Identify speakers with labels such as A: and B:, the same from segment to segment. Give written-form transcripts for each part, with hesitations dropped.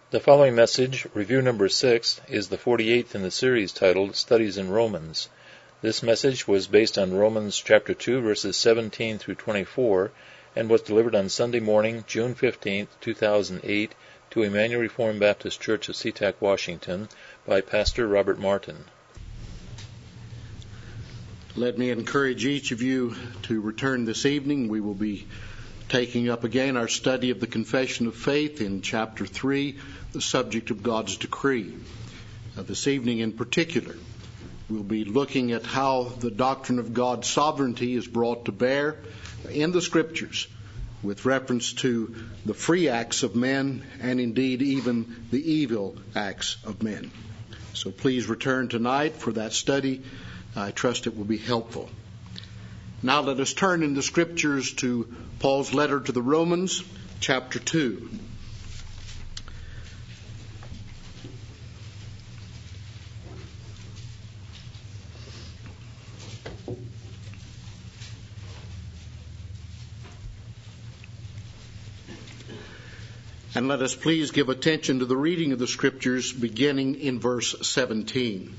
A: The following message, review number 6, is the 48th in the series titled Studies in Romans. This message was based on Romans chapter 2, verses 17 through 24, and was delivered on Sunday morning, June 15, 2008, to Emmanuel Reformed Baptist Church of SeaTac, Washington, by Pastor Robert Martin.
B: Let me encourage each of you to return this evening. We will be taking up again our study of the Confession of Faith in chapter 3, the subject of God's decree. This evening in particular, we'll be looking at how the doctrine of God's sovereignty is brought to bear in the Scriptures with reference to the free acts of men and indeed even the evil acts of men. So please return tonight for that study. I trust it will be helpful. Now let us turn in the Scriptures to Paul's letter to the Romans, chapter 2. And let us please give attention to the reading of the Scriptures beginning in verse 17.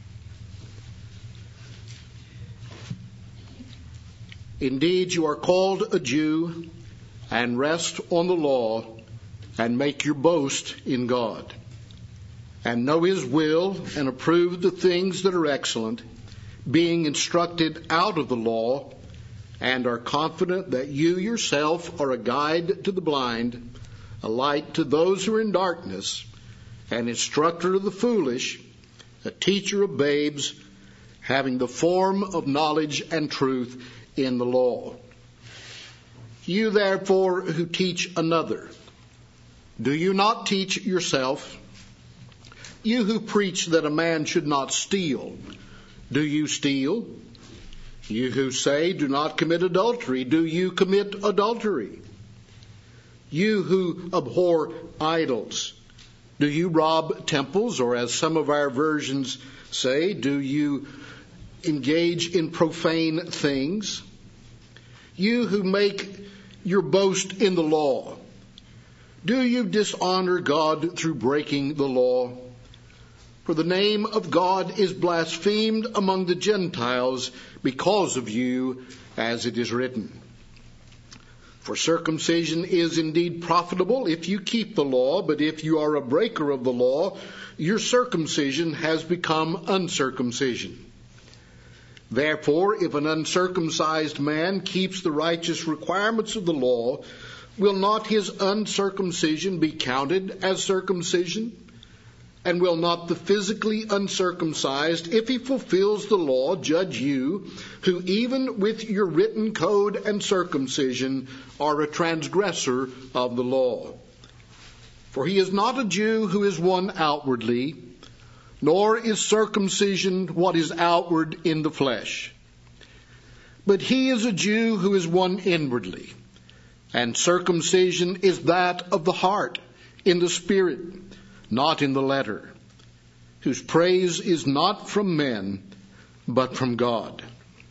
B: Indeed, you are called a Jew, and rest on the law, and make your boast in God, and know His will, and approve the things that are excellent, being instructed out of the law, and are confident that you yourself are a guide to the blind, a light to those who are in darkness, an instructor of the foolish, a teacher of babes, having the form of knowledge and truth in the law. You therefore who teach another, do you not teach yourself? You who preach that a man should not steal, do you steal? You who say do not commit adultery, do you commit adultery? You who abhor idols, do you rob temples, or as some of our versions say, do you engage in profane things? You who make your boast in the law, do you dishonor God through breaking the law? For the name of God is blasphemed among the Gentiles because of you, as it is written. For circumcision is indeed profitable if you keep the law, but if you are a breaker of the law, your circumcision has become uncircumcision. Therefore, if an uncircumcised man keeps the righteous requirements of the law, will not his uncircumcision be counted as circumcision? And will not the physically uncircumcised, if he fulfills the law, judge you, who even with your written code and circumcision are a transgressor of the law? For he is not a Jew who is one outwardly, nor is circumcision what is outward in the flesh. But he is a Jew who is one inwardly, and circumcision is that of the heart, in the spirit, not in the letter, whose praise is not from men, but from God.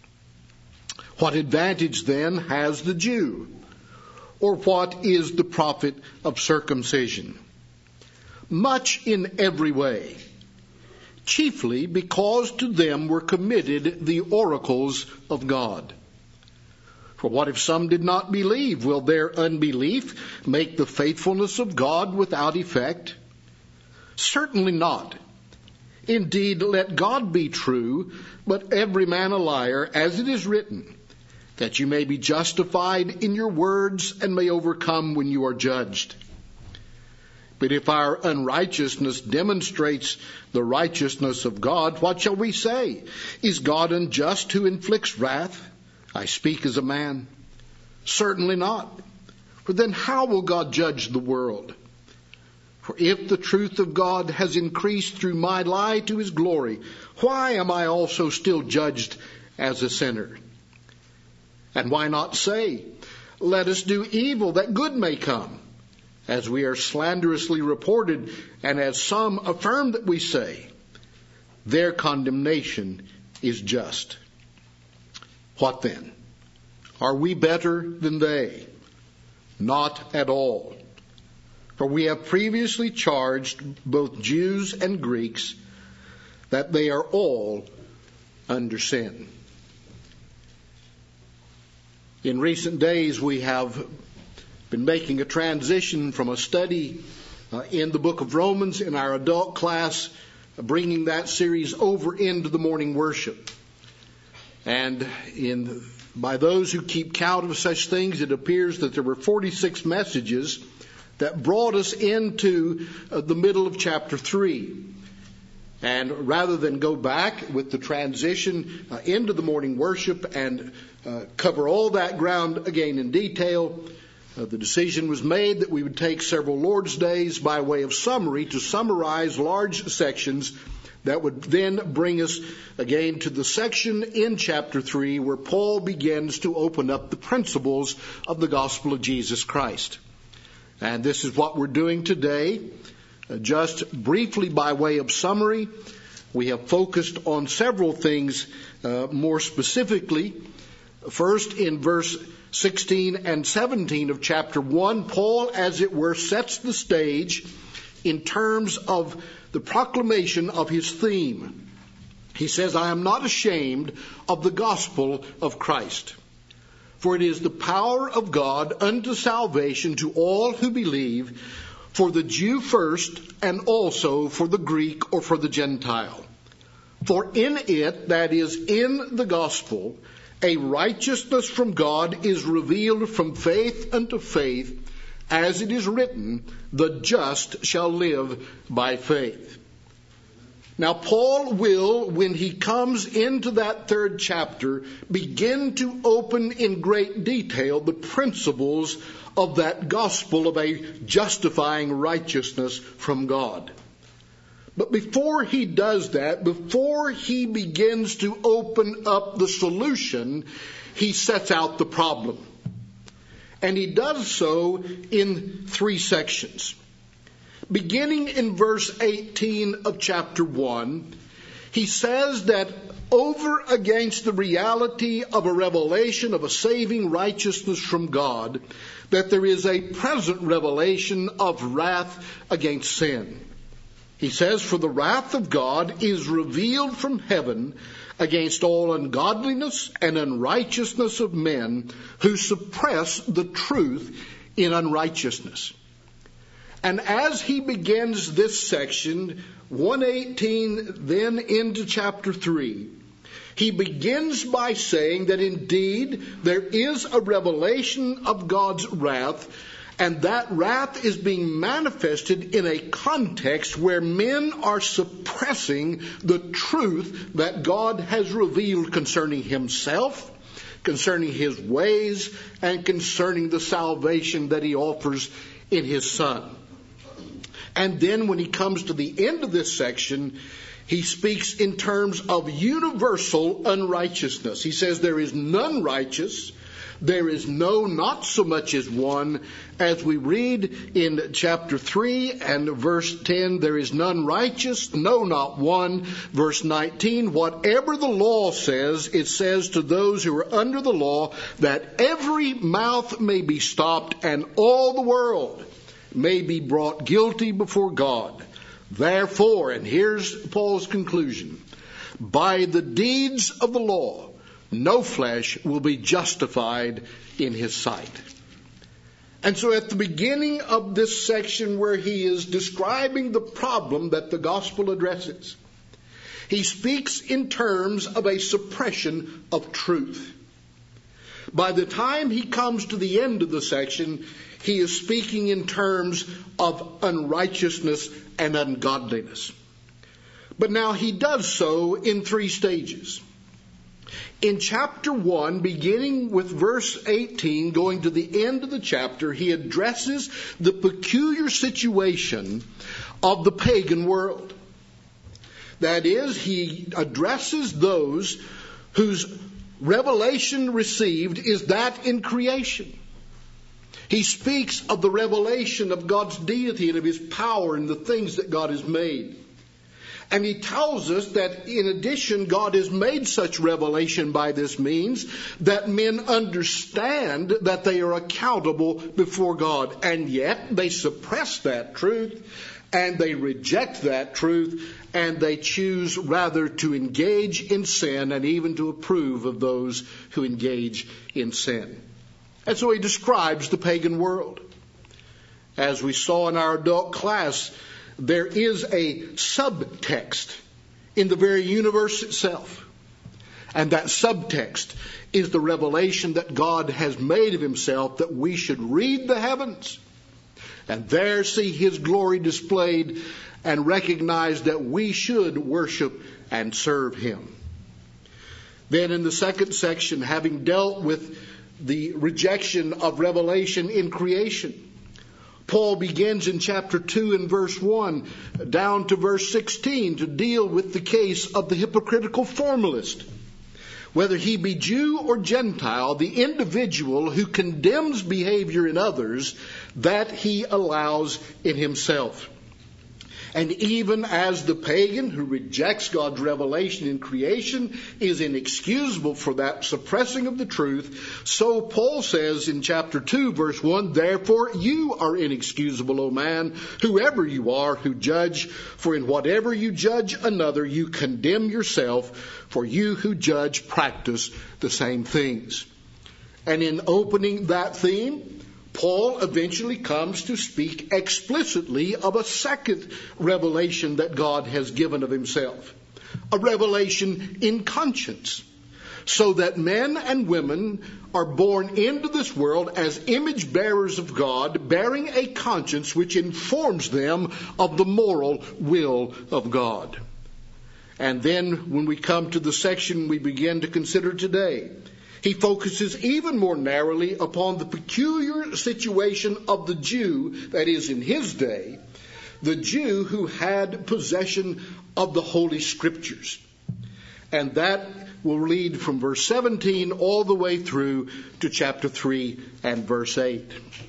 B: What advantage then has the Jew? Or what is the profit of circumcision? Much in every way, chiefly because to them were committed the oracles of God. For what if some did not believe? Will their unbelief make the faithfulness of God without effect? Certainly not. Indeed, let God be true, but every man a liar, as it is written, that you may be justified in your words and may overcome when you are judged. But if our unrighteousness demonstrates the righteousness of God, what shall we say? Is God unjust who inflicts wrath? I speak as a man. Certainly not. For then how will God judge the world? For if the truth of God has increased through my lie to His glory, why am I also still judged as a sinner? And why not say, let us do evil that good may come, as we are slanderously reported, and as some affirm that we say, their condemnation is just. What then? Are we better than they? Not at all. For we have previously charged both Jews and Greeks that they are all under sin. In recent days, we have been making a transition from a study in the book of Romans in our adult class, bringing that series over into the morning worship. And by those who keep count of such things, it appears that there were 46 messages that brought us into the middle of chapter 3. And rather than go back with the transition into the morning worship and cover all that ground again in detail, the decision was made that we would take several Lord's Days by way of summary to summarize large sections that would then bring us again to the section in chapter 3 where Paul begins to open up the principles of the gospel of Jesus Christ. And this is what we're doing today. Just briefly by way of summary, we have focused on several things more specifically. First, in verse 16 and 17 of chapter 1, Paul, as it were, sets the stage in terms of the proclamation of his theme. He says, I am not ashamed of the gospel of Christ, for it is the power of God unto salvation to all who believe, for the Jew first, and also for the Greek or for the Gentile. For in it, that is, in the gospel, a righteousness from God is revealed from faith unto faith, as it is written, the just shall live by faith. Now, Paul will, when he comes into that third chapter, begin to open in great detail the principles of that gospel of a justifying righteousness from God. But before he does that, before he begins to open up the solution, he sets out the problem. And he does so in 3 sections. Beginning in verse 18 of chapter 1, he says that over against the reality of a revelation of a saving righteousness from God, that there is a present revelation of wrath against sin. He says, for the wrath of God is revealed from heaven against all ungodliness and unrighteousness of men who suppress the truth in unrighteousness. And as he begins this section, 1:18, then into chapter 3, he begins by saying that indeed there is a revelation of God's wrath, and that wrath is being manifested in a context where men are suppressing the truth that God has revealed concerning himself, concerning his ways, and concerning the salvation that he offers in his Son. And then when he comes to the end of this section, he speaks in terms of universal unrighteousness. He says there is none righteous, there is no, not so much as one. As we read in chapter 3 and verse 10, there is none righteous, no, not one. Verse 19, whatever the law says, it says to those who are under the law that every mouth may be stopped and all the world may be brought guilty before God. Therefore, and here's Paul's conclusion, by the deeds of the law, no flesh will be justified in his sight. And so at the beginning of this section where he is describing the problem that the gospel addresses, he speaks in terms of a suppression of truth. By the time he comes to the end of the section, he is speaking in terms of unrighteousness and ungodliness. But now he does so in 3 stages. In chapter 1, beginning with verse 18, going to the end of the chapter, he addresses the peculiar situation of the pagan world. That is, he addresses those whose revelation received is that in creation. He speaks of the revelation of God's deity and of his power and the things that God has made. And he tells us that in addition, God has made such revelation by this means that men understand that they are accountable before God. And yet they suppress that truth and they reject that truth and they choose rather to engage in sin and even to approve of those who engage in sin. And so he describes the pagan world. As we saw in our adult class, there is a subtext in the very universe itself. And that subtext is the revelation that God has made of himself, that we should read the heavens and there see his glory displayed and recognize that we should worship and serve him. Then in the second section, having dealt with the rejection of revelation in creation, Paul begins in chapter 2 and verse 1 down to verse 16 to deal with the case of the hypocritical formalist. Whether he be Jew or Gentile, the individual who condemns behavior in others that he allows in himself. And even as the pagan who rejects God's revelation in creation is inexcusable for that suppressing of the truth, so Paul says in chapter 2, verse 1, therefore you are inexcusable, O man, whoever you are who judge, for in whatever you judge another, you condemn yourself, for you who judge practice the same things. And in opening that theme, Paul eventually comes to speak explicitly of a second revelation that God has given of himself, a revelation in conscience, so that men and women are born into this world as image bearers of God, bearing a conscience which informs them of the moral will of God. And then when we come to the section we begin to consider today, he focuses even more narrowly upon the peculiar situation of the Jew, that is, in his day, the Jew who had possession of the Holy Scriptures. And that will lead from verse 17 all the way through to chapter 3 and verse 8.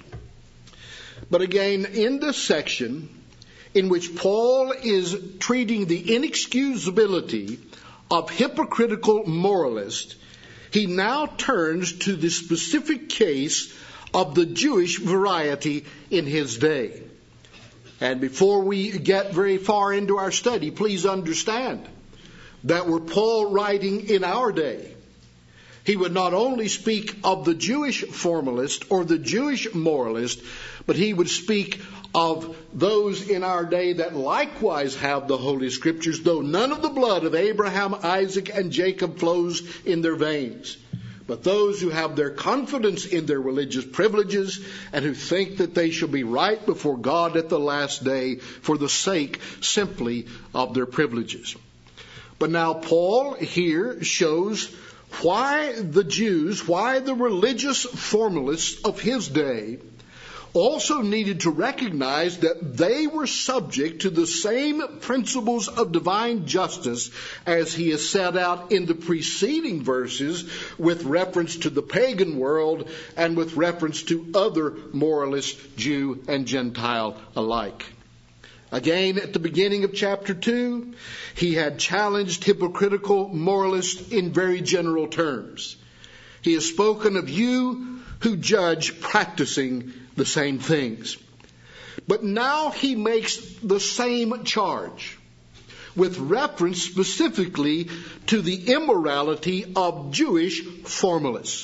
B: But again, in this section, in which Paul is treating the inexcusability of hypocritical moralists, he now turns to the specific case of the Jewish variety in his day. And before we get very far into our study, please understand that were Paul writing in our day, he would not only speak of the Jewish formalist or the Jewish moralist, but he would speak of those in our day that likewise have the Holy Scriptures, though none of the blood of Abraham, Isaac, and Jacob flows in their veins. But those who have their confidence in their religious privileges and who think that they shall be right before God at the last day for the sake simply of their privileges. But now Paul here shows why the Jews, why the religious formalists of his day also needed to recognize that they were subject to the same principles of divine justice as he has set out in the preceding verses with reference to the pagan world and with reference to other moralists, Jew and Gentile alike. Again, at the beginning of chapter 2, he had challenged hypocritical moralists in very general terms. He has spoken of you who judge practicing the same things. But now he makes the same charge with reference specifically to the immorality of Jewish formalists.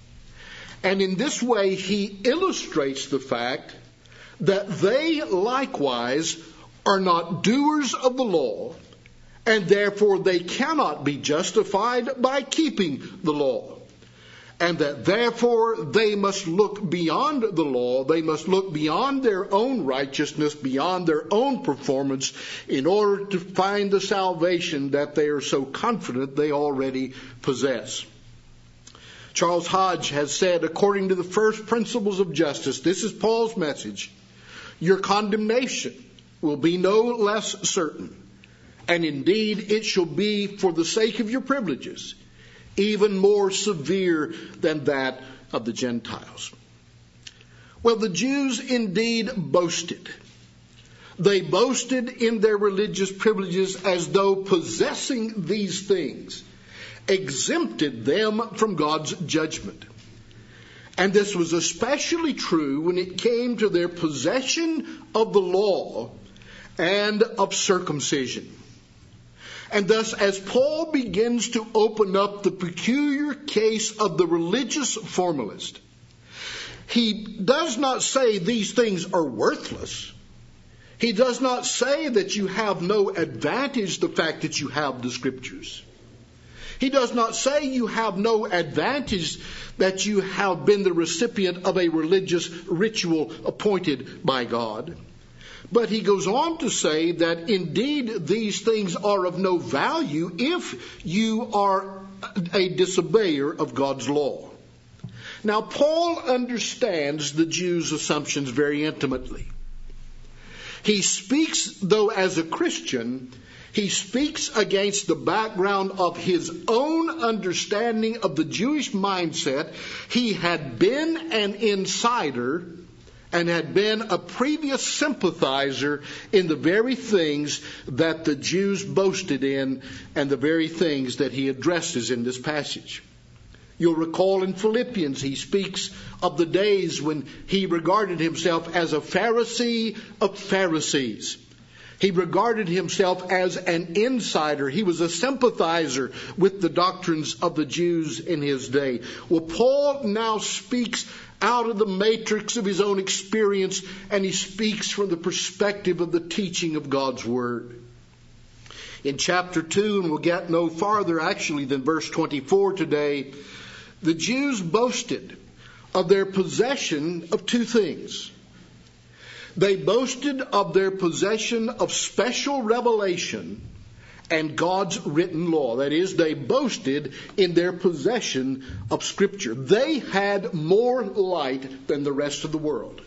B: And in this way, he illustrates the fact that they likewise are not doers of the law, and therefore they cannot be justified by keeping the law. And that therefore they must look beyond the law, they must look beyond their own righteousness, beyond their own performance, in order to find the salvation that they are so confident they already possess. Charles Hodge has said, according to the first principles of justice, this is Paul's message, your condemnation will be no less certain, and indeed it shall be for the sake of your privileges, even more severe than that of the Gentiles. Well, the Jews indeed boasted They boasted in their religious privileges as though possessing these things exempted them from God's judgment. And this was especially true when it came to their possession of the law and of circumcision. And thus, as Paul begins to open up the peculiar case of the religious formalist, he does not say these things are worthless. He does not say that you have no advantage, the fact that you have the Scriptures. He does not say you have no advantage that you have been the recipient of a religious ritual appointed by God. But he goes on to say that indeed these things are of no value if you are a disobeyer of God's law. Now, Paul understands the Jews' assumptions very intimately. He speaks, though, as a Christian, he speaks against the background of his own understanding of the Jewish mindset. He had been an insider and had been a previous sympathizer in the very things that the Jews boasted in and the very things that he addresses in this passage. You'll recall in Philippians, he speaks of the days when he regarded himself as a Pharisee of Pharisees. He regarded himself as an insider. He was a sympathizer with the doctrines of the Jews in his day. Well, Paul now speaks out of the matrix of his own experience, and he speaks from the perspective of the teaching of God's Word. In chapter 2, and we'll get no farther actually than verse 24 today, the Jews boasted of their possession of two things. They boasted of their possession of special revelation and God's written law. That is, they boasted in their possession of Scripture. They had more light than the rest of the world.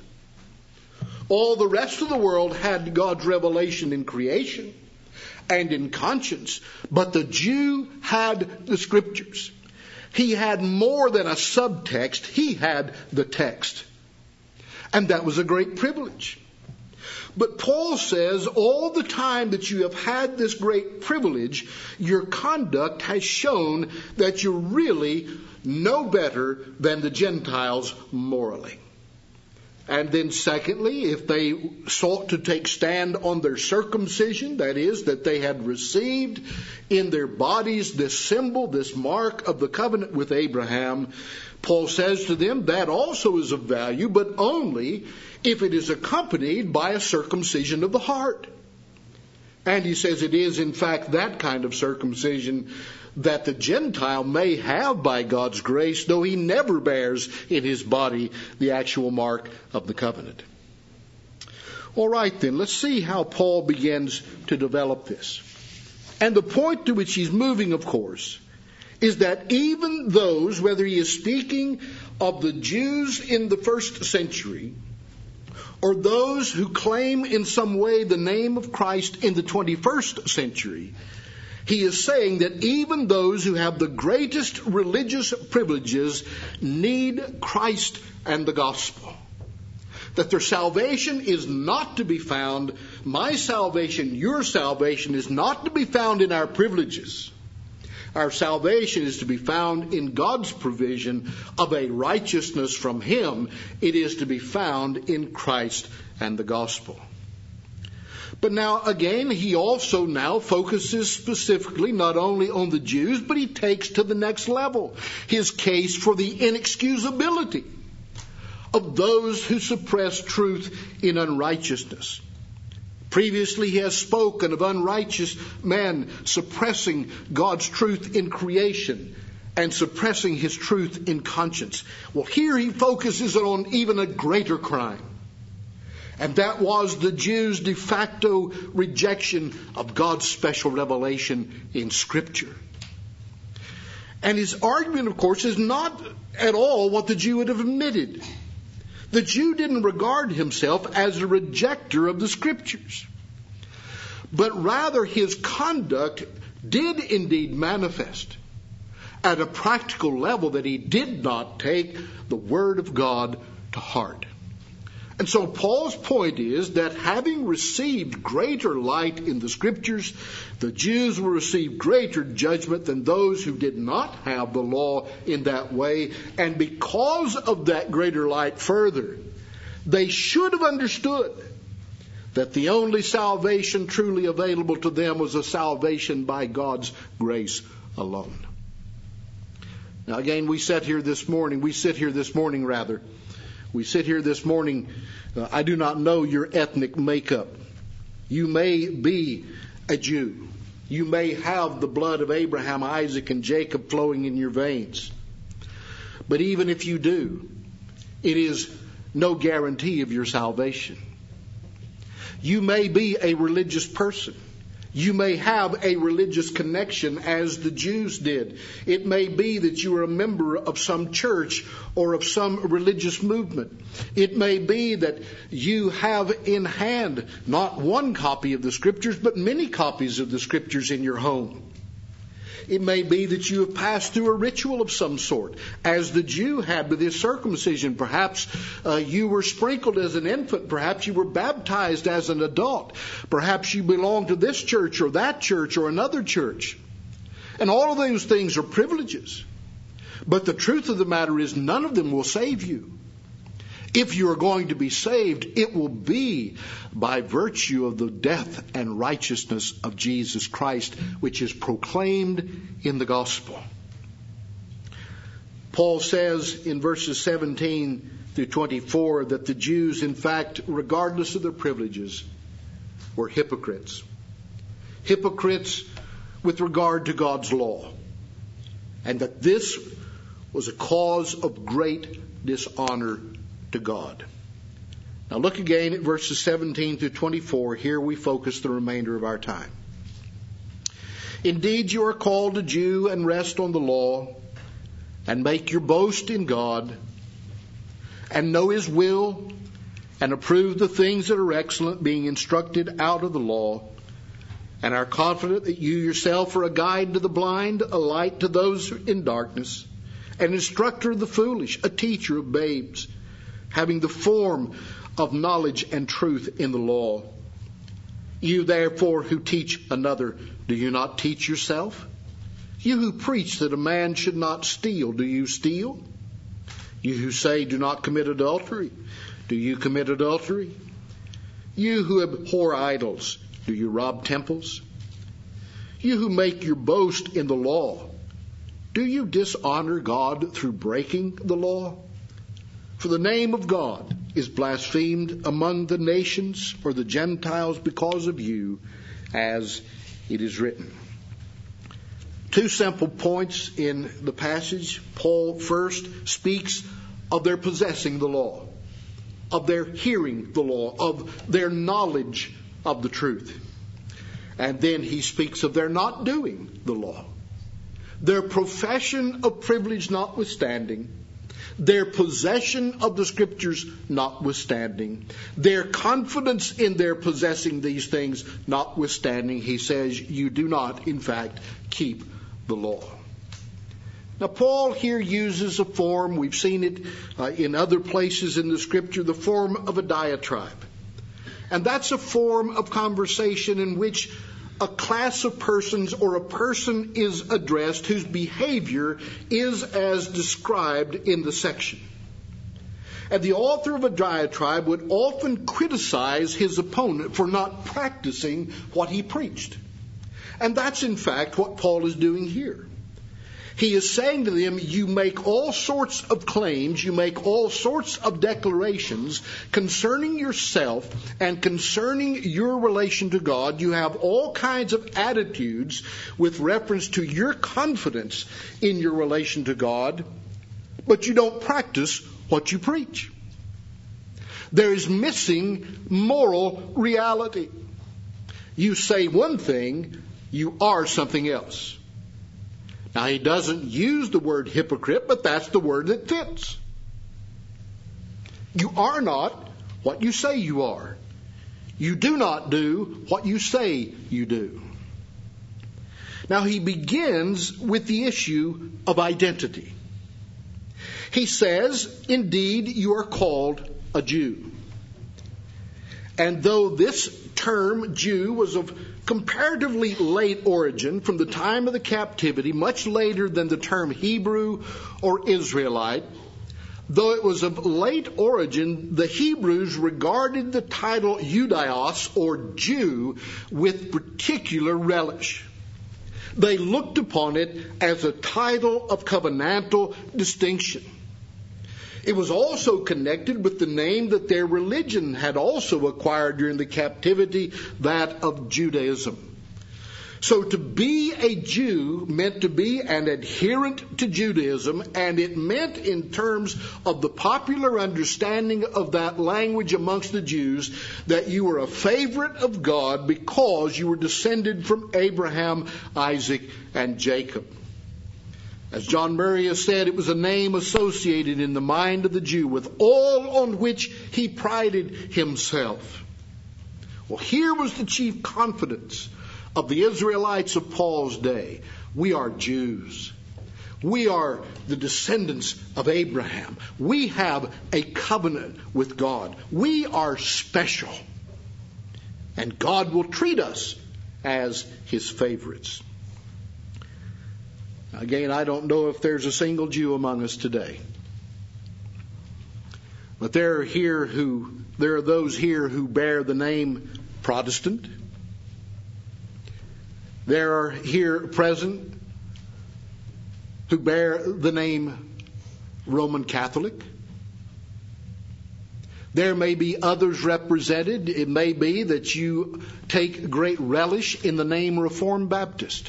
B: All the rest of the world had God's revelation in creation and in conscience, but the Jew had the Scriptures. He had more than a subtext. He had the text. And that was a great privilege. But Paul says all the time that you have had this great privilege, your conduct has shown that you're really no better than the Gentiles morally. And then secondly, if they sought to take stand on their circumcision, that is, that they had received in their bodies this symbol, this mark of the covenant with Abraham, Paul says to them that also is of value, but only if it is accompanied by a circumcision of the heart. And he says it is in fact that kind of circumcision that the Gentile may have by God's grace, though he never bears in his body the actual mark of the covenant. All right then, let's see how Paul begins to develop this. And the point to which he's moving, of course, is that even those, whether he is speaking of the Jews in the first century, or those who claim in some way the name of Christ in the 21st century, he is saying that even those who have the greatest religious privileges need Christ and the gospel. That their salvation is not to be found, my salvation, your salvation, is not to be found in our privileges. Our salvation is to be found in God's provision of a righteousness from Him. It is to be found in Christ and the gospel. But now again, he also now focuses specifically not only on the Jews, but he takes to the next level his case for the inexcusability of those who suppress truth in unrighteousness. Previously, he has spoken of unrighteous men suppressing God's truth in creation and suppressing His truth in conscience. Well, here he focuses on even a greater crime. And that was the Jews' de facto rejection of God's special revelation in Scripture. And his argument, of course, is not at all what the Jew would have admitted. The Jew didn't regard himself as a rejecter of the Scriptures, but rather his conduct did indeed manifest at a practical level that he did not take the Word of God to heart. And so Paul's point is that having received greater light in the Scriptures, the Jews will receive greater judgment than those who did not have the law in that way. And because of that greater light further, they should have understood that the only salvation truly available to them was a salvation by God's grace alone. Now again, we sit here this morning, I do not know your ethnic makeup. You may be a Jew. You may have the blood of Abraham, Isaac, and Jacob flowing in your veins. But even if you do, it is no guarantee of your salvation. You may be a religious person. You may have a religious connection as the Jews did. It may be that you are a member of some church or of some religious movement. It may be that you have in hand not one copy of the Scriptures, but many copies of the Scriptures in your home. It may be that you have passed through a ritual of some sort, as the Jew had with his circumcision. Perhaps you were sprinkled as an infant. Perhaps you were baptized as an adult. Perhaps you belong to this church or that church or another church. And all of those things are privileges. But the truth of the matter is none of them will save you. If you are going to be saved, it will be by virtue of the death and righteousness of Jesus Christ, which is proclaimed in the gospel. Paul says in verses 17 through 24 that the Jews, in fact, regardless of their privileges, were hypocrites. Hypocrites with regard to God's law. And that this was a cause of great dishonor to God. Now look again at verses 17 through 24. Here we focus the remainder of our time. Indeed, you are called a Jew and rest on the law and make your boast in God and know His will and approve the things that are excellent, being instructed out of the law, and are confident that you yourself are a guide to the blind, a light to those in darkness, an instructor of the foolish, a teacher of babes, having the form of knowledge and truth in the law. You therefore who teach another, do you not teach yourself? You who preach that a man should not steal, do you steal? You who say do not commit adultery, do you commit adultery? You who abhor idols, do you rob temples? You who make your boast in the law, do you dishonor God through breaking the law? For the name of God is blasphemed among the nations or the Gentiles because of you, as it is written. Two simple points in the passage. Paul first speaks of their possessing the law, of their hearing the law, of their knowledge of the truth. And then he speaks of their not doing the law. Their profession of privilege notwithstanding, their possession of the Scriptures notwithstanding, their confidence in their possessing these things notwithstanding, he says, you do not, in fact, keep the law. Now, Paul here uses a form, we've seen it in other places in the Scripture, the form of a diatribe. And that's a form of conversation in which a class of persons or a person is addressed whose behavior is as described in the section. And the author of a diatribe would often criticize his opponent for not practicing what he preached. And that's in fact what Paul is doing here. He is saying to them, you make all sorts of claims, you make all sorts of declarations concerning yourself and concerning your relation to God. You have all kinds of attitudes with reference to your confidence in your relation to God, but you don't practice what you preach. There is missing moral reality. You say one thing, you are something else. Now, he doesn't use the word hypocrite, but that's the word that fits. You are not what you say you are. You do not do what you say you do. Now, he begins with the issue of identity. He says, indeed, you are called a Jew. And though this term Jew was of comparatively late origin, from the time of the captivity, much later than the term Hebrew or Israelite, though it was of late origin, the Hebrews regarded the title Judaos, or Jew, with particular relish. They looked upon it as a title of covenantal distinction. It was also connected with the name that their religion had also acquired during the captivity, that of Judaism. So to be a Jew meant to be an adherent to Judaism, and it meant, in terms of the popular understanding of that language amongst the Jews, that you were a favorite of God because you were descended from Abraham, Isaac, and Jacob. As John Murray has said, it was a name associated in the mind of the Jew with all on which he prided himself. Well, here was the chief confidence of the Israelites of Paul's day. We are Jews. We are the descendants of Abraham. We have a covenant with God. We are special. And God will treat us as his favorites. Again, I don't know if there's a single Jew among us today. But there are those here who bear the name Protestant. There are here present who bear the name Roman Catholic. There may be others represented. It may be that you take great relish in the name Reformed Baptist.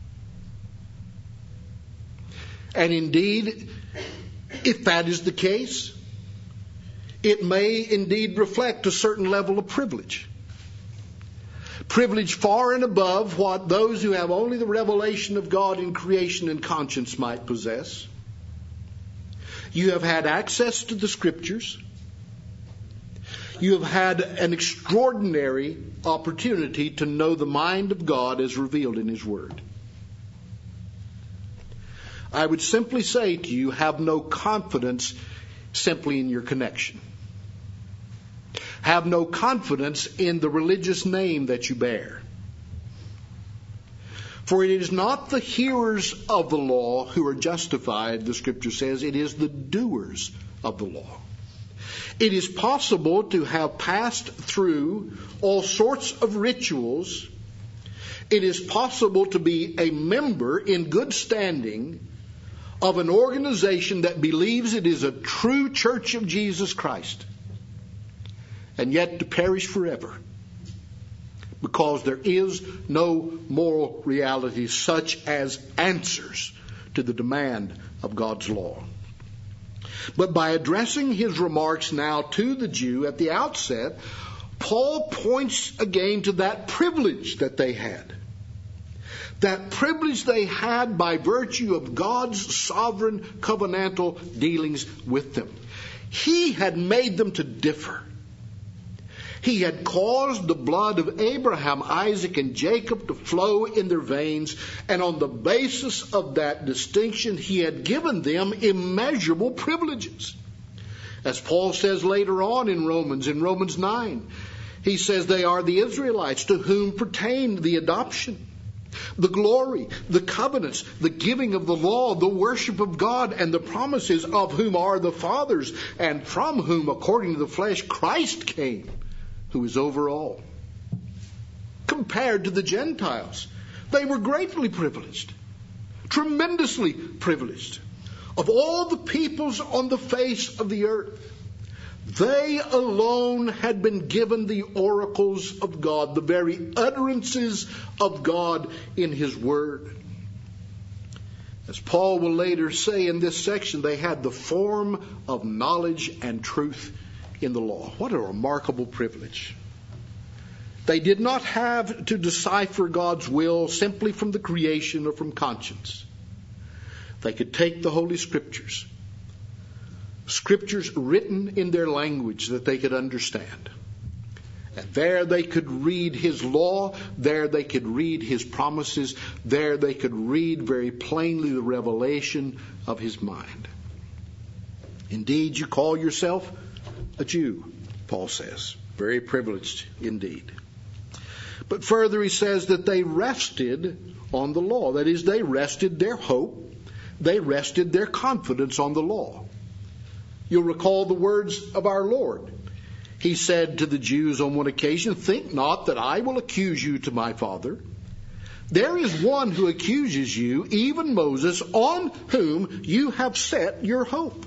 B: And indeed, if that is the case, it may indeed reflect a certain level of privilege. Privilege far and above what those who have only the revelation of God in creation and conscience might possess. You have had access to the Scriptures. You have had an extraordinary opportunity to know the mind of God as revealed in His Word. I would simply say to you, have no confidence simply in your connection. Have no confidence in the religious name that you bear. For it is not the hearers of the law who are justified, the Scripture says, it is the doers of the law. It is possible to have passed through all sorts of rituals. It is possible to be a member in good standing of an organization that believes it is a true church of Jesus Christ, and yet to perish forever, because there is no moral reality such as answers to the demand of God's law. But by addressing his remarks now to the Jew at the outset, Paul points again to that privilege that they had. That privilege they had by virtue of God's sovereign covenantal dealings with them. He had made them to differ. He had caused the blood of Abraham, Isaac, and Jacob to flow in their veins, and on the basis of that distinction, he had given them immeasurable privileges. As Paul says later on in Romans 9, he says they are the Israelites to whom pertained the adoption, the glory, the covenants, the giving of the law, the worship of God, and the promises, of whom are the fathers, and from whom, according to the flesh, Christ came, who is over all. Compared to the Gentiles, they were greatly privileged, tremendously privileged. Of all the peoples on the face of the earth, they alone had been given the oracles of God, the very utterances of God in His Word. As Paul will later say in this section, they had the form of knowledge and truth in the law. What a remarkable privilege. They did not have to decipher God's will simply from the creation or from conscience. They could take the Holy Scriptures, Scriptures written in their language that they could understand. And there they could read His law, there they could read His promises, there they could read very plainly the revelation of His mind. Indeed, you call yourself a Jew, Paul says. Very privileged indeed. But further he says that they rested on the law. That is, they rested their hope, they rested their confidence on the law. You'll recall the words of our Lord. He said to the Jews on one occasion, "Think not that I will accuse you to my Father. There is one who accuses you, even Moses, on whom you have set your hope."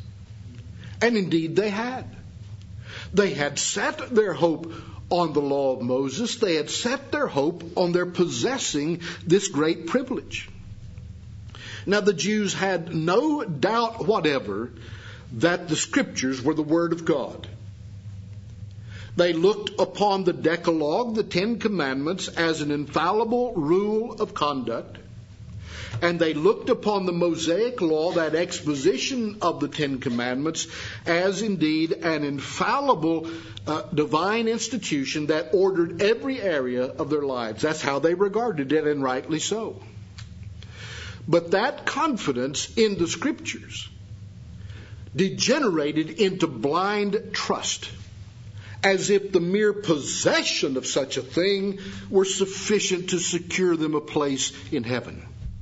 B: And indeed they had. They had set their hope on the law of Moses. They had set their hope on their possessing this great privilege. Now the Jews had no doubt whatever that the Scriptures were the Word of God. They looked upon the Decalogue, the Ten Commandments, as an infallible rule of conduct. And they looked upon the Mosaic Law, that exposition of the Ten Commandments, as indeed an infallible divine institution that ordered every area of their lives. That's how they regarded it, and rightly so. But that confidence in the Scriptures degenerated into blind trust, as if the mere possession of such a thing were sufficient to secure them a place in heaven.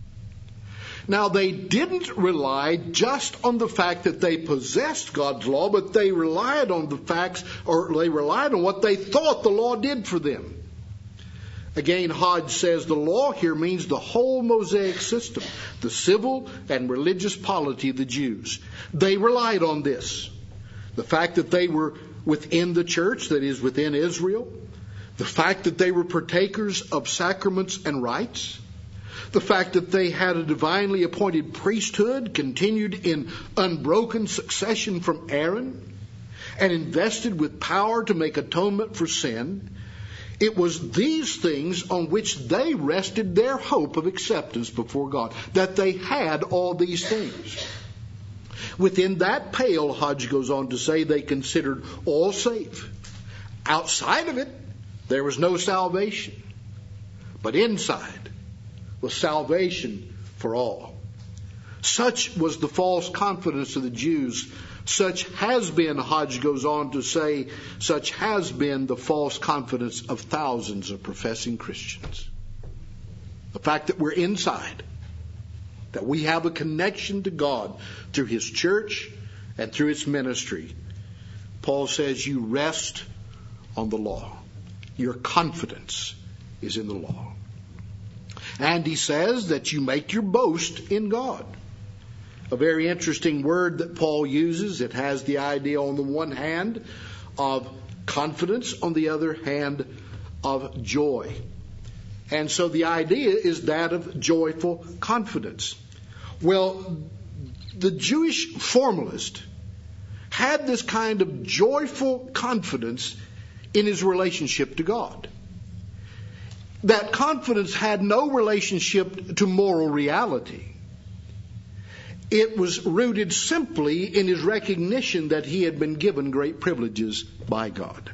B: Now, they didn't rely just on the fact that they possessed God's law, but they relied on the facts, or they relied on what they thought the law did for them. Again, Hodge says the law here means the whole Mosaic system, the civil and religious polity of the Jews. They relied on this. The fact that they were within the church, that is, within Israel. The fact that they were partakers of sacraments and rites. The fact that they had a divinely appointed priesthood, continued in unbroken succession from Aaron, and invested with power to make atonement for sin. It was these things on which they rested their hope of acceptance before God, that they had all these things. Within that pale, Hodge goes on to say, they considered all safe. Outside of it, there was no salvation. But inside was salvation for all. Such was the false confidence of the Jews. Such has been, Hodge goes on to say, such has been the false confidence of thousands of professing Christians. The fact that we're inside, that we have a connection to God through His church and through its ministry. Paul says you rest on the law. Your confidence is in the law. And he says that you make your boast in God. A very interesting word that Paul uses. It has the idea on the one hand of confidence, on the other hand of joy. And so the idea is that of joyful confidence. Well, the Jewish formalist had this kind of joyful confidence in his relationship to God. That confidence had no relationship to moral reality. It was rooted simply in his recognition that he had been given great privileges by God.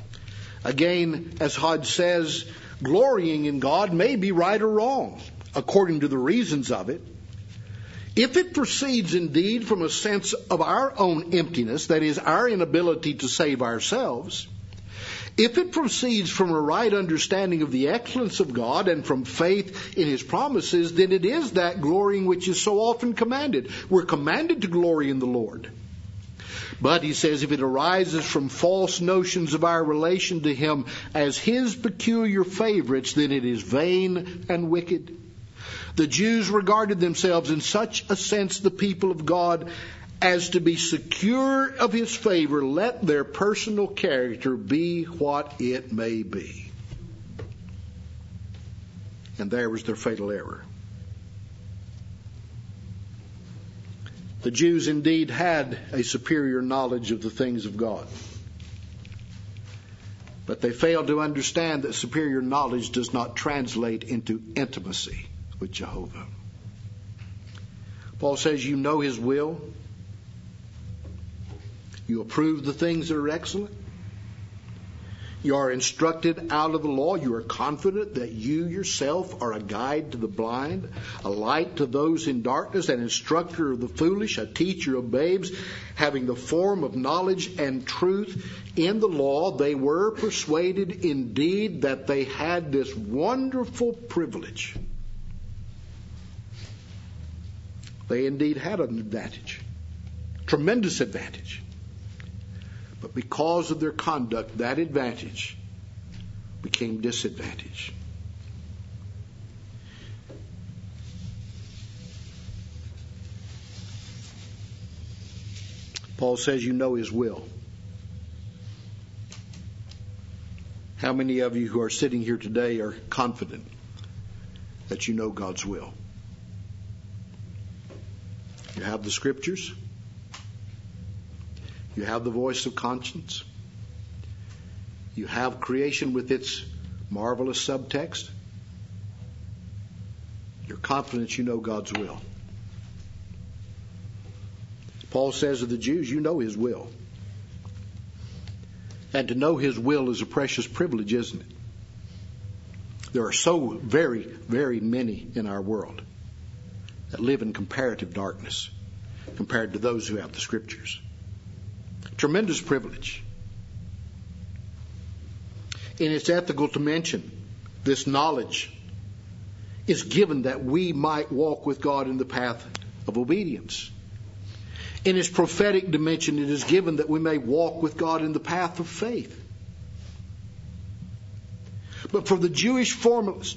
B: Again, as Hodge says, glorying in God may be right or wrong, according to the reasons of it. If it proceeds indeed from a sense of our own emptiness, that is, our inability to save ourselves, if it proceeds from a right understanding of the excellence of God and from faith in His promises, then it is that glorying which is so often commanded. We're commanded to glory in the Lord. But he says if it arises from false notions of our relation to Him as His peculiar favorites, then it is vain and wicked. The Jews regarded themselves in such a sense the people of God as to be secure of His favor, let their personal character be what it may be. And there was their fatal error. The Jews indeed had a superior knowledge of the things of God. But they failed to understand that superior knowledge does not translate into intimacy with Jehovah. Paul says you know His will. You approve the things that are excellent. You are instructed out of the law. You are confident that you yourself are a guide to the blind, a light to those in darkness, an instructor of the foolish, a teacher of babes, having the form of knowledge and truth. In the law, they were persuaded indeed that they had this wonderful privilege. They indeed had an advantage, tremendous advantage. But because of their conduct, that advantage became disadvantage. Paul says you know his will. How many of you who are sitting here today are confident that you know God's will? You have the Scriptures. You have the voice of conscience. You have creation with its marvelous subtext. You're confident you know God's will. Paul says of the Jews, you know his will. And to know his will is a precious privilege, isn't it? There are so very, very many in our world that live in comparative darkness compared to those who have the Scriptures. Tremendous privilege. In its ethical dimension, this knowledge is given that we might walk with God in the path of obedience. In its prophetic dimension, it is given that we may walk with God in the path of faith. But for the Jewish formalist,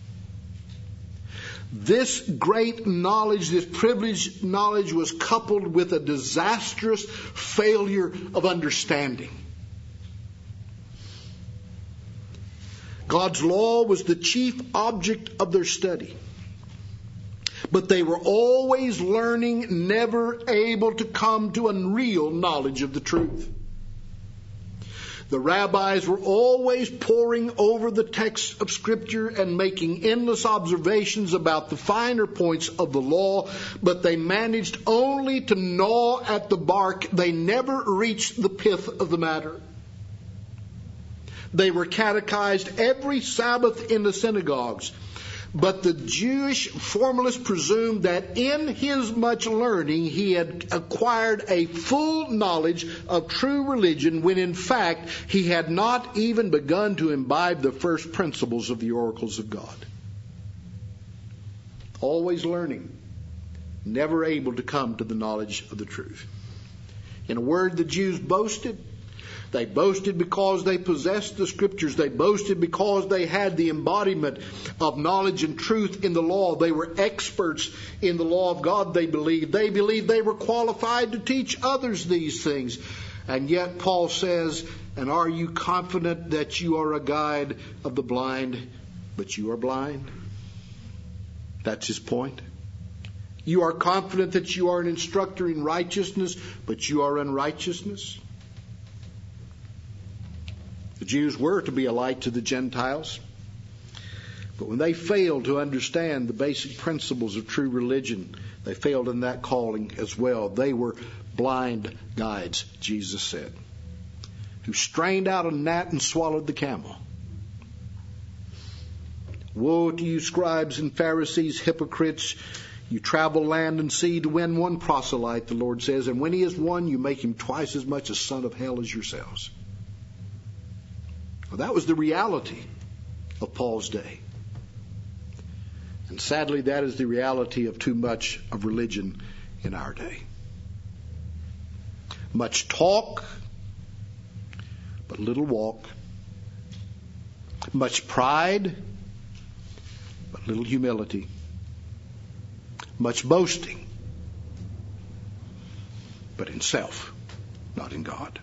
B: this great knowledge, this privileged knowledge was coupled with a disastrous failure of understanding. God's law was the chief object of their study. But they were always learning, never able to come to a real knowledge of the truth. The rabbis were always poring over the text of Scripture and making endless observations about the finer points of the law, but they managed only to gnaw at the bark. They never reached the pith of the matter. They were catechized every Sabbath in the synagogues. But the Jewish formalist presumed that in his much learning he had acquired a full knowledge of true religion, when in fact he had not even begun to imbibe the first principles of the oracles of God. Always learning, never able to come to the knowledge of the truth. In a word, the Jews boasted. They boasted because they possessed the Scriptures. They boasted because they had the embodiment of knowledge and truth in the law. They were experts in the law of God, they believed. They believed they were qualified to teach others these things. And yet Paul says, and are you confident that you are a guide of the blind, but you are blind? That's his point. You are confident that you are an instructor in righteousness, but you are unrighteousness. The Jews were to be a light to the Gentiles. But when they failed to understand the basic principles of true religion, they failed in that calling as well. They were blind guides, Jesus said, who strained out a gnat and swallowed the camel. Woe to you, scribes and Pharisees, hypocrites! You travel land and sea to win one proselyte, the Lord says, and when he is won, you make him twice as much a son of hell as yourselves. Well, that was the reality of Paul's day. And sadly, that is the reality of too much of religion in our day. Much talk, but little walk. Much pride, but little humility. Much boasting, but in self, not in God.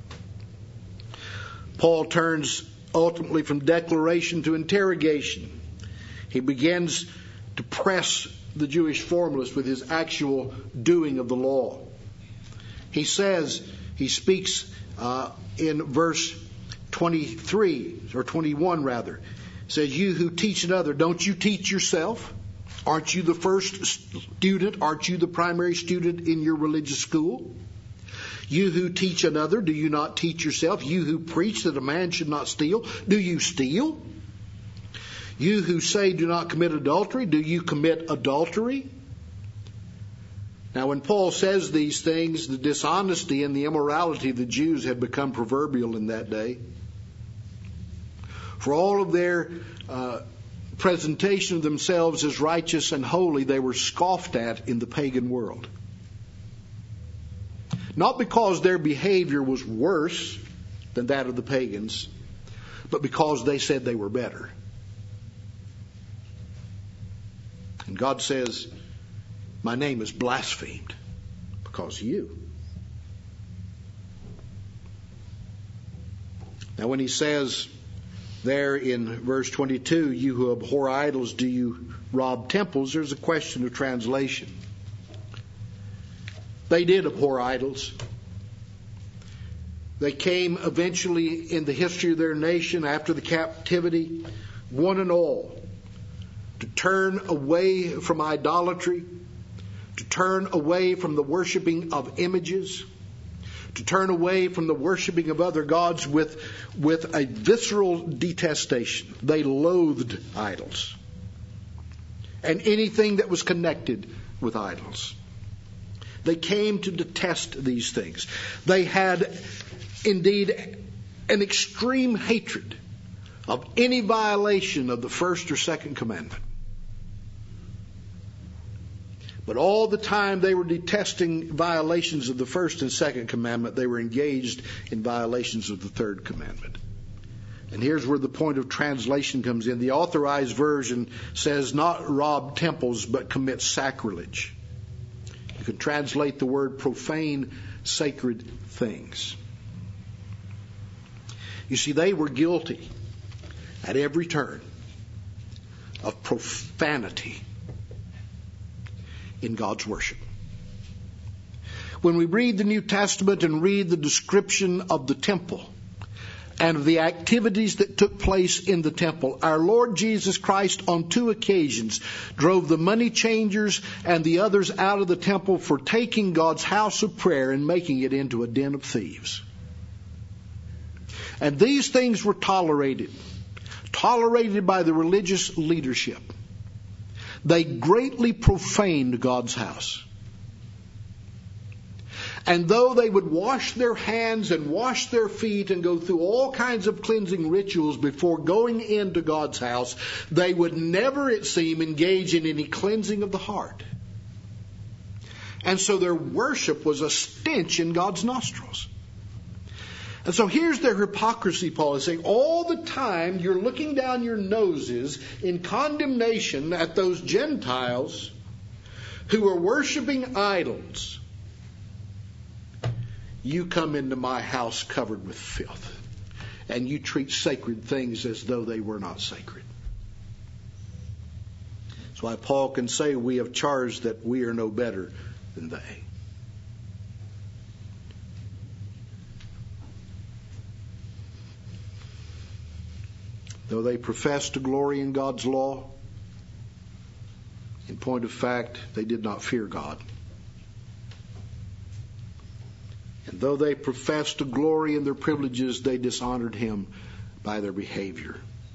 B: Paul turns ultimately from declaration to interrogation. He begins to press the Jewish formalists with his actual doing of the law. He speaks in verse 23, or 21 rather, says, you who teach another, don't you teach yourself? Aren't you the first student? Aren't you the primary student in your religious school? You who teach another, do you not teach yourself? You who preach that a man should not steal, do you steal? You who say do not commit adultery, do you commit adultery? Now, when Paul says these things, the dishonesty and the immorality of the Jews had become proverbial in that day. For all of their presentation of themselves as righteous and holy, they were scoffed at in the pagan world. Not because their behavior was worse than that of the pagans, but because they said they were better. And God says, my name is blasphemed because of you. Now when he says there in verse 22, you who abhor idols, do you rob temples? There's a question of translation. They did abhor idols. They came eventually in the history of their nation after the captivity, one and all, to turn away from idolatry, to turn away from the worshiping of images, to turn away from the worshiping of other gods with a visceral detestation. They loathed idols and anything that was connected with idols. They came to detest these things. They had indeed an extreme hatred of any violation of the first or second commandment. But all the time they were detesting violations of the first and second commandment, they were engaged in violations of the third commandment. And here's where the point of translation comes in. The Authorized Version says not rob temples, but commit sacrilege. You can translate the word profane sacred things. You see, they were guilty at every turn of profanity in God's worship. When we read the New Testament and read the description of the temple and of the activities that took place in the temple, our Lord Jesus Christ on 2 occasions drove the money changers and the others out of the temple for taking God's house of prayer and making it into a den of thieves. And these things were tolerated by the religious leadership. They greatly profaned God's house. And though they would wash their hands and wash their feet and go through all kinds of cleansing rituals before going into God's house, they would never, it seemed, engage in any cleansing of the heart. And so their worship was a stench in God's nostrils. And so here's their hypocrisy, Paul is saying. All the time you're looking down your noses in condemnation at those Gentiles who are worshiping idols. You come into my house covered with filth, and you treat sacred things as though they were not sacred. That's why Paul can say we have charged that we are no better than they. Though they profess to glory in God's law, in point of fact, they did not fear God. And though they professed to glory in their privileges, they dishonored Him by their behavior.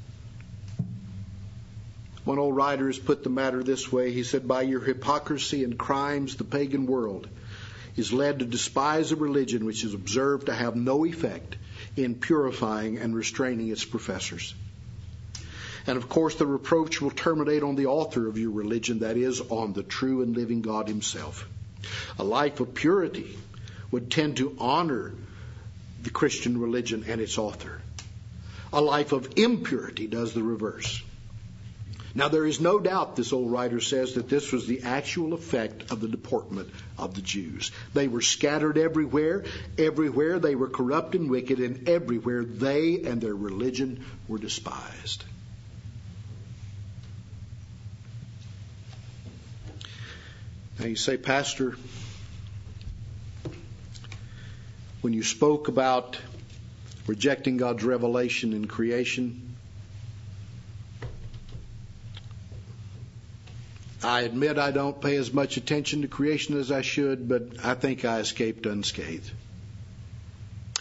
B: One old writer has put the matter this way. He said, by your hypocrisy and crimes, the pagan world is led to despise a religion which is observed to have no effect in purifying and restraining its professors. And of course, the reproach will terminate on the author of your religion, that is, on the true and living God Himself. A life of purity would tend to honor the Christian religion and its author. A life of impurity does the reverse. Now, there is no doubt, this old writer says, that this was the actual effect of the deportment of the Jews. They were scattered everywhere. Everywhere they were corrupt and wicked, and everywhere they and their religion were despised. Now you say, Pastor, when you spoke about rejecting God's revelation in creation, I admit I don't pay as much attention to creation as I should, but I think I escaped unscathed.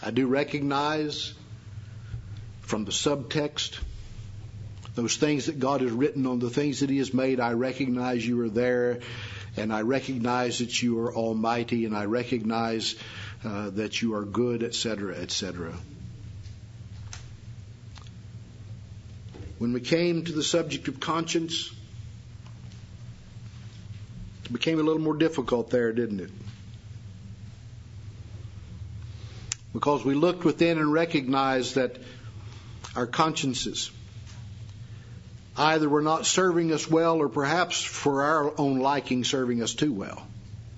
B: I do recognize from the subtext those things that God has written on the things that He has made. I recognize you are there, and I recognize that you are almighty, and I recognize that you are good, etc., etc. When we came to the subject of conscience, it became a little more difficult there, didn't it? Because we looked within and recognized that our consciences either were not serving us well, or perhaps for our own liking serving us too well.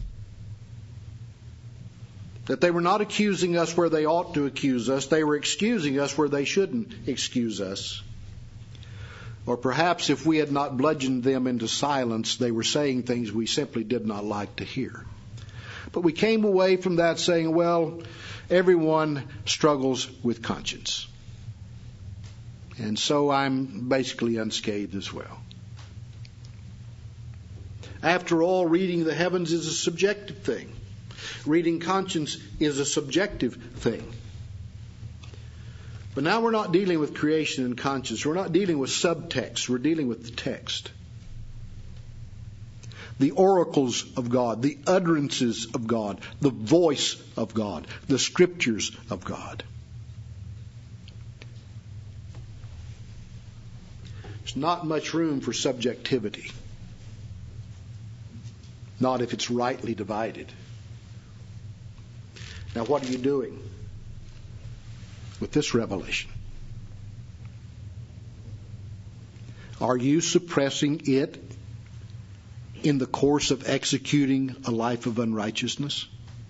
B: That they were not accusing us where they ought to accuse us. They were excusing us where they shouldn't excuse us. Or perhaps if we had not bludgeoned them into silence, they were saying things we simply did not like to hear. But we came away from that saying, well, everyone struggles with conscience. And so I'm basically unscathed as well. After all, reading the heavens is a subjective thing. Reading conscience is a subjective thing. But now we're not dealing with creation and conscience. We're not dealing with subtext. We're dealing with the text. The oracles of God, the utterances of God, the voice of God, the scriptures of God. There's not much room for subjectivity. Not if it's rightly divided. Now, what are you doing with this revelation? Are you suppressing it in the course of executing a life of unrighteousness?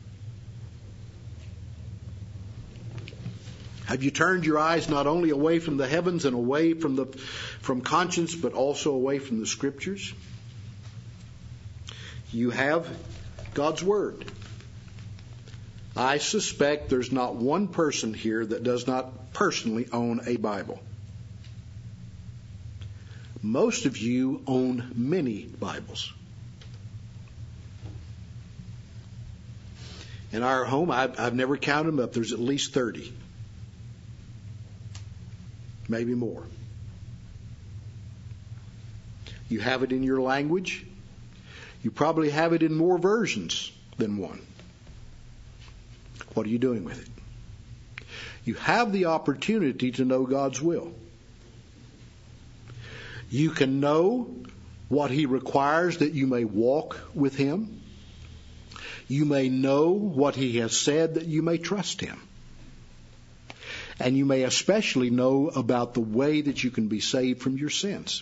B: Have you turned your eyes not only away from the heavens and away from conscience, but also away from the Scriptures? You have God's Word. I suspect there's not one person here that does not personally own a Bible. Most of you own many Bibles. In our home, I've never counted them up. There's at least 30. Maybe more. You have it in your language. You probably have it in more versions than one. What are you doing with it? You have the opportunity to know God's will. You can know what He requires that you may walk with Him. You may know what He has said that you may trust Him. And you may especially know about the way that you can be saved from your sins.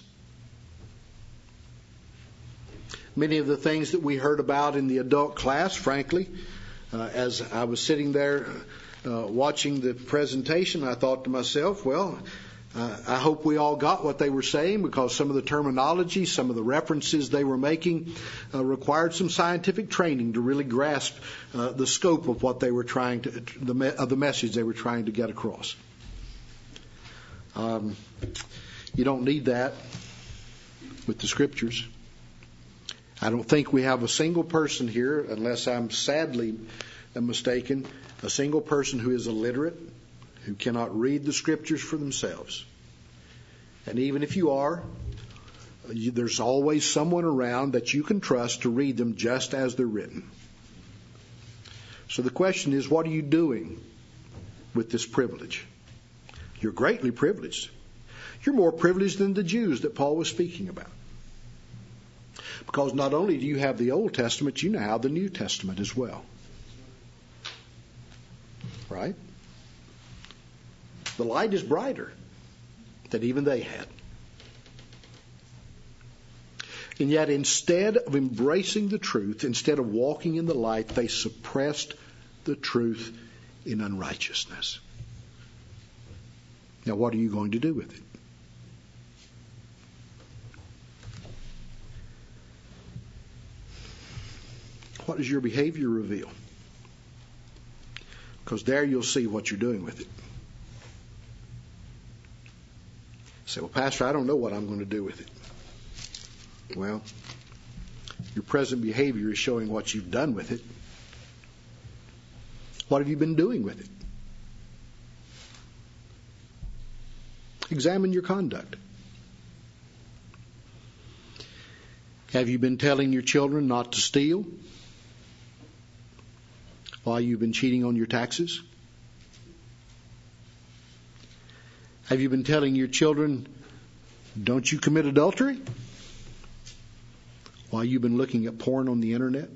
B: Many of the things that we heard about in the adult class, frankly, as I was sitting there watching the presentation, I thought to myself, well, I hope we all got what they were saying, because some of the terminology, some of the references they were making required some scientific training to really grasp the scope of what they were trying to, of the message they were trying to get across. You don't need that with the Scriptures. I don't think we have a single person here, unless I'm sadly mistaken, a single person who is illiterate, who cannot read the Scriptures for themselves. And even if you are, there's always someone around that you can trust to read them just as they're written. So the question is, what are you doing with this privilege? You're greatly privileged. You're more privileged than the Jews that Paul was speaking about. Because not only do you have the Old Testament, you now have the New Testament as well. Right? The light is brighter than even they had. And yet, instead of embracing the truth, instead of walking in the light, they suppressed the truth in unrighteousness. Now, what are you going to do with it? What does your behavior reveal? Because there you'll see what you're doing with it. Say, well, Pastor, I don't know what I'm going to do with it. Well, your present behavior is showing what you've done with it. What have you been doing with it? Examine your conduct. Have you been telling your children not to steal while you've been cheating on your taxes? Have you been telling your children, don't you commit adultery, while you've been looking at porn on the internet?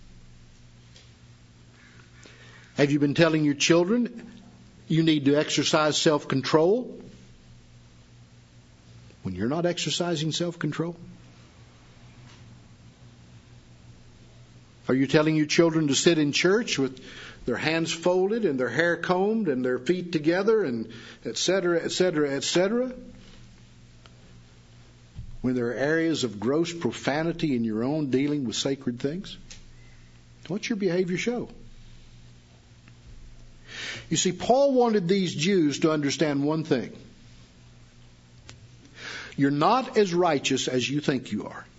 B: Have you been telling your children you need to exercise self-control when you're not exercising self-control? Are you telling your children to sit in church with their hands folded and their hair combed and their feet together and et cetera, et cetera, et cetera, when there are areas of gross profanity in your own dealing with sacred things? What's your behavior show? You see, Paul wanted these Jews to understand one thing. You're not as righteous as you think you are.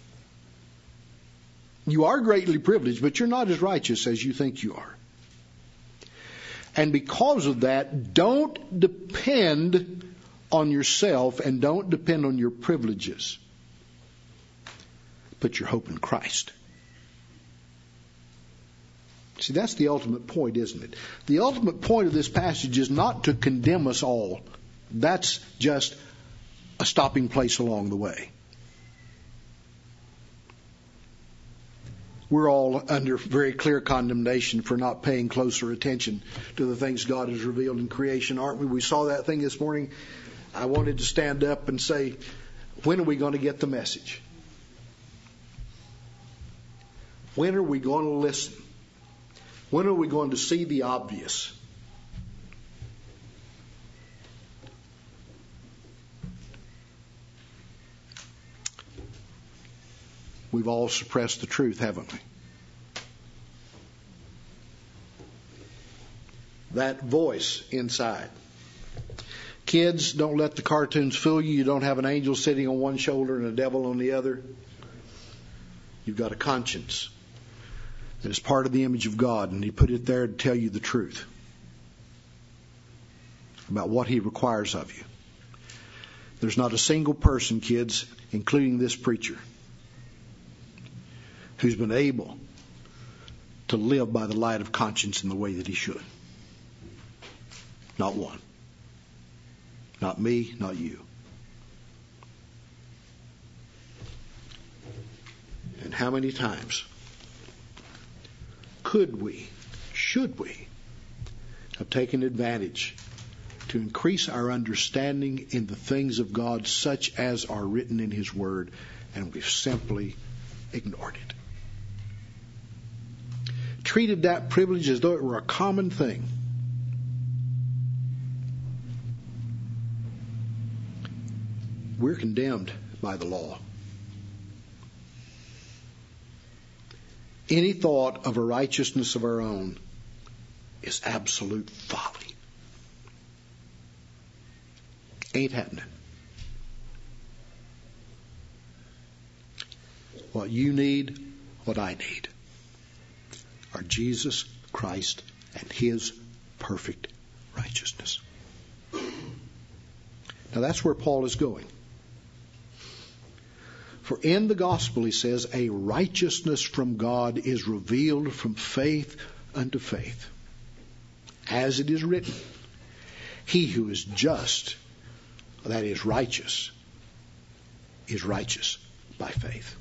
B: You are greatly privileged, but you're not as righteous as you think you are. And because of that, don't depend on yourself and don't depend on your privileges. Put your hope in Christ. See, that's the ultimate point, isn't it? The ultimate point of this passage is not to condemn us all. That's just a stopping place along the way. We're all under very clear condemnation for not paying closer attention to the things God has revealed in creation, aren't we? We saw that thing this morning. I wanted to stand up and say, when are we going to get the message? When are we going to listen? When are we going to see the obvious? We've all suppressed the truth, haven't we? That voice inside. Kids, don't let the cartoons fool you. You don't have an angel sitting on one shoulder and a devil on the other. You've got a conscience that is part of the image of God, and He put it there to tell you the truth about what He requires of you. There's not a single person, kids, including this preacher, who's been able to live by the light of conscience in the way that he should. Not one. Not me, not you. And how many times could we, should we, have taken advantage to increase our understanding in the things of God such as are written in His Word, and we've simply ignored it? Treated that privilege as though it were a common thing. We're condemned by the law. Any thought of a righteousness of our own is absolute folly. Ain't happening. What you need, what I need, are Jesus Christ and His perfect righteousness. Now that's where Paul is going. For in the gospel, he says, a righteousness from God is revealed from faith unto faith. As it is written, he who is just, that is righteous by faith.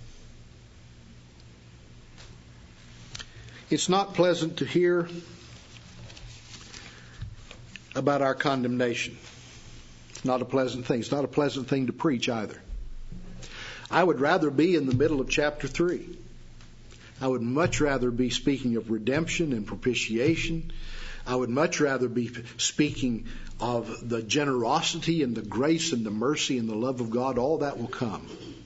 B: It's not pleasant to hear about our condemnation. It's not a pleasant thing. It's not a pleasant thing to preach either. I would rather be in the middle of chapter 3. I would much rather be speaking of redemption and propitiation. I would much rather be speaking of the generosity and the grace and the mercy and the love of God. All that will come.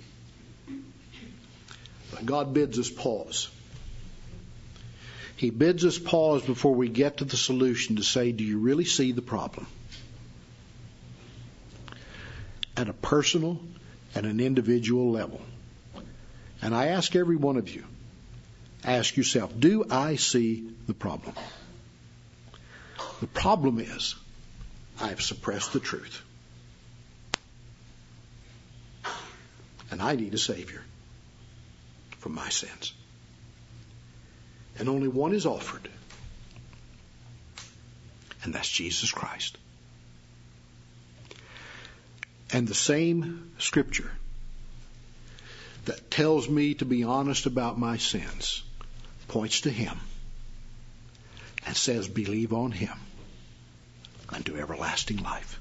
B: But God bids us pause. He bids us pause before we get to the solution to say, do you really see the problem? At a personal and an individual level. And I ask every one of you, ask yourself, do I see the problem? The problem is, I've suppressed the truth. And I need a Savior for my sins. And only one is offered. And that's Jesus Christ. And the same Scripture that tells me to be honest about my sins points to Him and says, believe on Him unto everlasting life.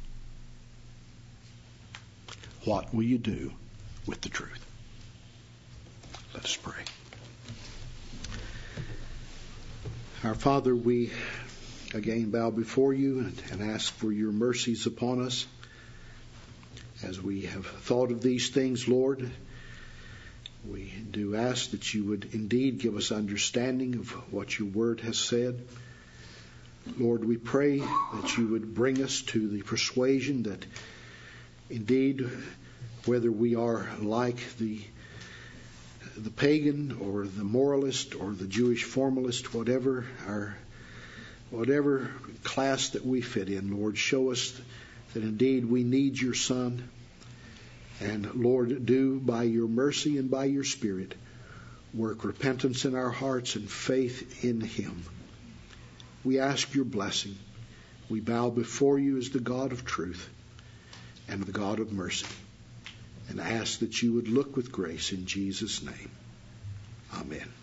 B: What will you do with the truth? Let us pray. Our Father, we again bow before you and ask for your mercies upon us. As we have thought of these things, Lord, we do ask that you would indeed give us understanding of what your word has said. Lord, we pray that you would bring us to the persuasion that indeed, whether we are like the pagan or the moralist or the Jewish formalist, whatever class that we fit in, Lord, show us that indeed we need your Son. And Lord, do by your mercy and by your Spirit work repentance in our hearts and faith in him. We ask your blessing. We bow before you as the God of truth and the God of mercy, and ask that you would look with grace in Jesus' name. Amen.